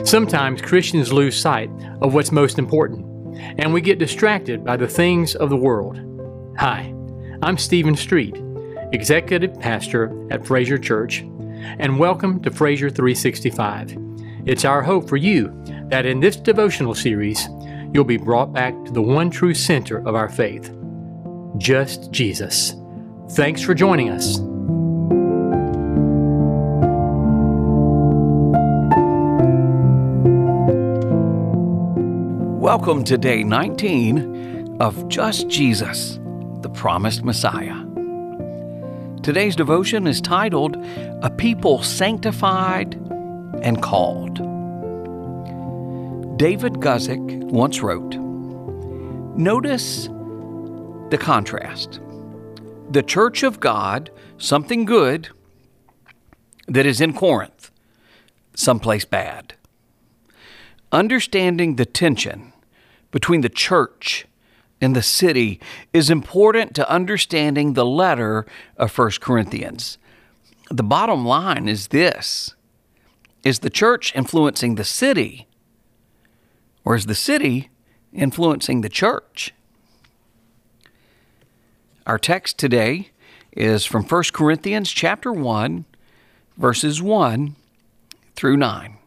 Sometimes Christians lose sight of what's most important, and we get distracted by the things of the world. Hi, I'm Stephen Street, Executive Pastor at Fraser Church, and welcome to Fraser 365. It's our hope for you that in this devotional series, you'll be brought back to the one true center of our faith, just Jesus. Thanks for joining us. Welcome to day 19 of Just Jesus, the Promised Messiah. Today's devotion is titled, A People Sanctified and Called. David Guzik once wrote, "Notice the contrast. The church of God, something good, that is in Corinth, someplace bad. Understanding the tension between the church and the city is important to understanding the letter of 1 Corinthians. The bottom line is this: is the church influencing the city, or is the city influencing the church?" Our text today is from 1 Corinthians chapter 1, verses 1 through 9.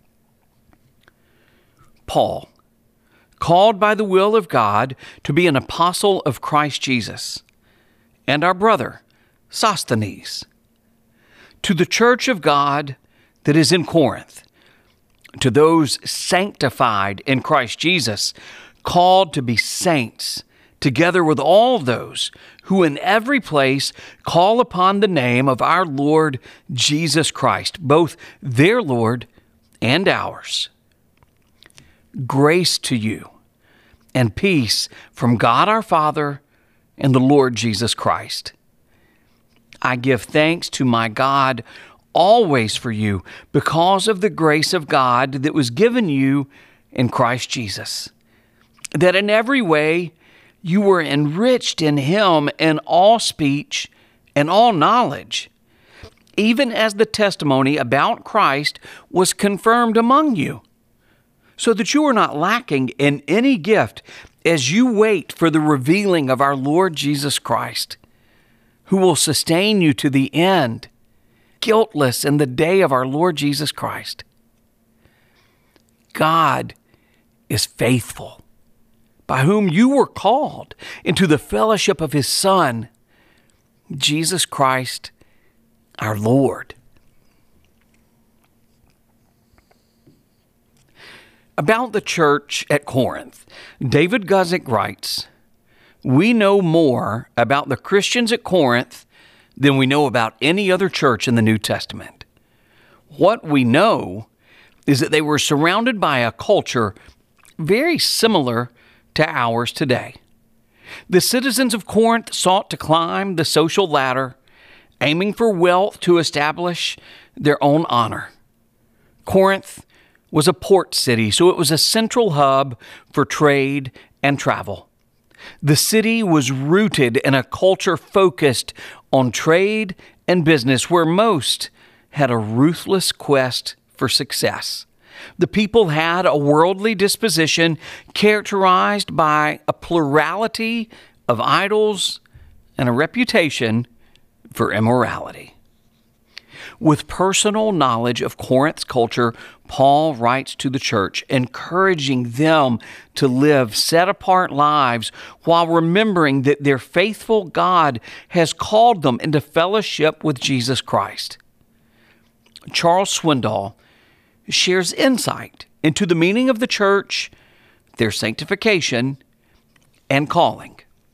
Paul, called by the will of God to be an apostle of Christ Jesus, and our brother, Sosthenes, to the church of God that is in Corinth, to those sanctified in Christ Jesus, called to be saints, together with all those who in every place call upon the name of our Lord Jesus Christ, both their Lord and ours. Grace to you and peace from God our Father and the Lord Jesus Christ. I give thanks to my God always for you because of the grace of God that was given you in Christ Jesus, that in every way you were enriched in Him in all speech and all knowledge, even as the testimony about Christ was confirmed among you, so that you are not lacking in any gift as you wait for the revealing of our Lord Jesus Christ, who will sustain you to the end, guiltless in the day of our Lord Jesus Christ. God is faithful, by whom you were called into the fellowship of His Son, Jesus Christ, our Lord. About the church at Corinth, David Guzik writes, "We know more about the Christians at Corinth than we know about any other church in the New Testament. What we know is that they were surrounded by a culture very similar to ours today. The citizens of Corinth sought to climb the social ladder, aiming for wealth to establish their own honor. Corinth was a port city, so it was a central hub for trade and travel. The city was rooted in a culture focused on trade and business, where most had a ruthless quest for success. The people had a worldly disposition characterized by a plurality of idols and a reputation for immorality." With personal knowledge of Corinth's culture, Paul writes to the church, encouraging them to live set-apart lives while remembering that their faithful God has called them into fellowship with Jesus Christ. Charles Swindoll shares insight into the meaning of the church, their sanctification, and calling.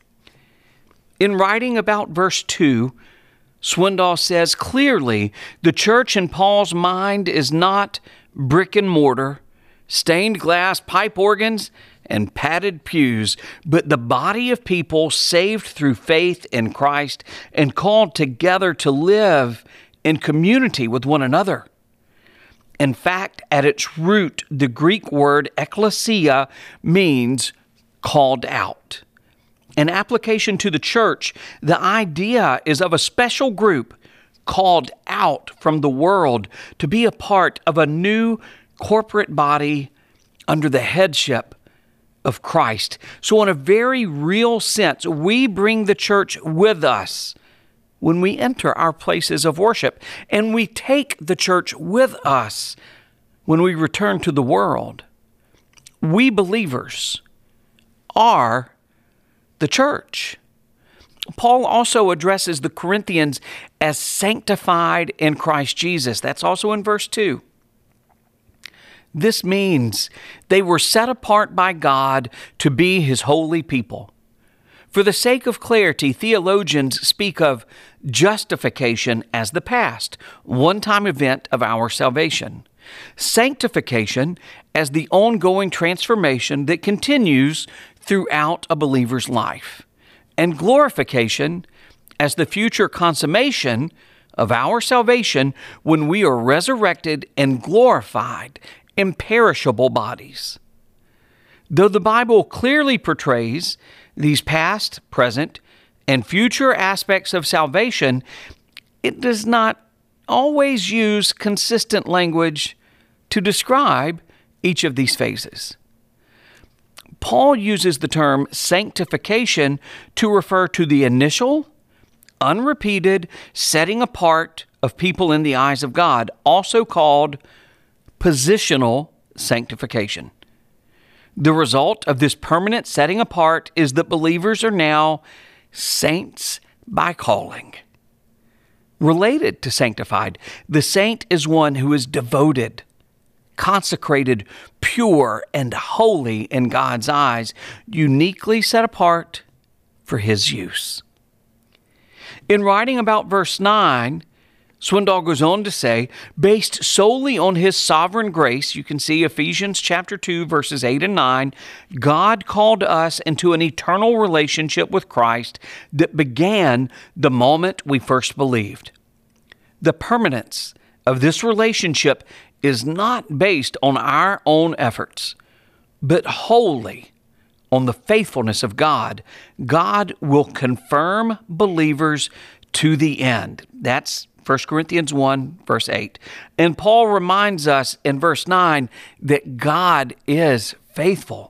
In writing about verse 2, Swindoll says, "Clearly, the church in Paul's mind is not brick and mortar, stained glass pipe organs, and padded pews, but the body of people saved through faith in Christ and called together to live in community with one another. In fact, at its root, the Greek word ekklesia means called out. In application to the church, the idea is of a special group called out from the world to be a part of a new corporate body under the headship of Christ. So in a very real sense, we bring the church with us when we enter our places of worship, and we take the church with us when we return to the world. We believers are the church. Paul also addresses the Corinthians as sanctified in Christ Jesus. That's also in verse 2. This means they were set apart by God to be His holy people. For the sake of clarity, theologians speak of justification as the past, one-time event of our salvation. Sanctification as the ongoing transformation that continues throughout a believer's life. And glorification as the future consummation of our salvation when we are resurrected and glorified, imperishable bodies. Though the Bible clearly portrays these past, present, and future aspects of salvation, it does not always use consistent language to describe each of these phases. Paul uses the term sanctification to refer to the initial, unrepeated setting apart of people in the eyes of God, also called positional sanctification. The result of this permanent setting apart is that believers are now saints by calling. Related to sanctified, the saint is one who is devoted, consecrated, pure, and holy in God's eyes, uniquely set apart for His use. In writing about verse 9, Swindoll goes on to say, based solely on His sovereign grace, you can see Ephesians chapter 2, verses 8 and 9, God called us into an eternal relationship with Christ that began the moment we first believed. The permanence of this relationship is not based on our own efforts, but wholly on the faithfulness of God. God will confirm believers to the end. That's 1 Corinthians 1, verse 8. And Paul reminds us in verse 9 that God is faithful.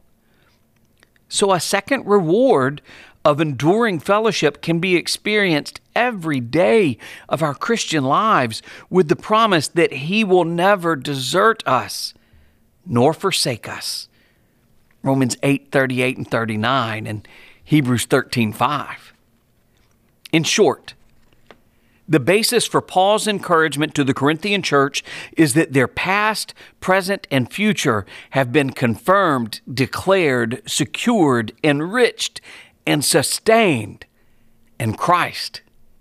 So a second reward of enduring fellowship can be experienced every day of our Christian lives with the promise that He will never desert us nor forsake us. Romans 8:38 and 39 and Hebrews 13:5. In short, the basis for Paul's encouragement to the Corinthian church is that their past, present, and future have been confirmed, declared, secured, enriched, and sustained in Christ.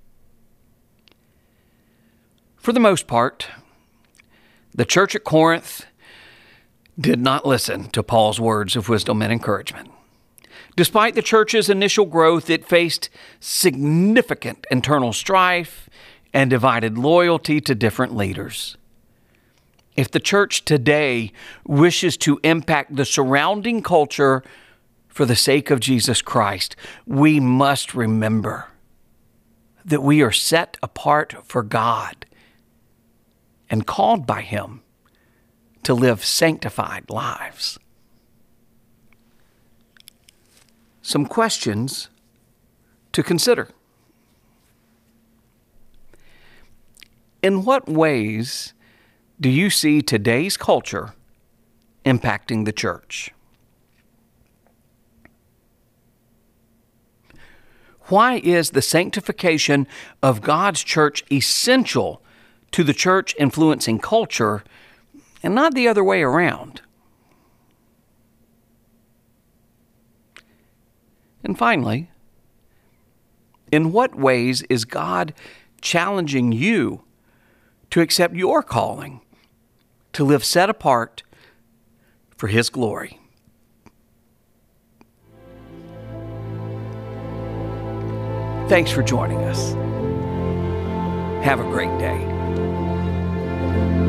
For the most part, the church at Corinth did not listen to Paul's words of wisdom and encouragement. Despite the church's initial growth, it faced significant internal strife and divided loyalty to different leaders. If the church today wishes to impact the surrounding culture for the sake of Jesus Christ, we must remember that we are set apart for God and called by Him to live sanctified lives. Some questions to consider. In what ways do you see today's culture impacting the church? Why is the sanctification of God's church essential to the church influencing culture and not the other way around? And finally, in what ways is God challenging you to accept your calling to live set apart for His glory? Thanks for joining us. Have a great day.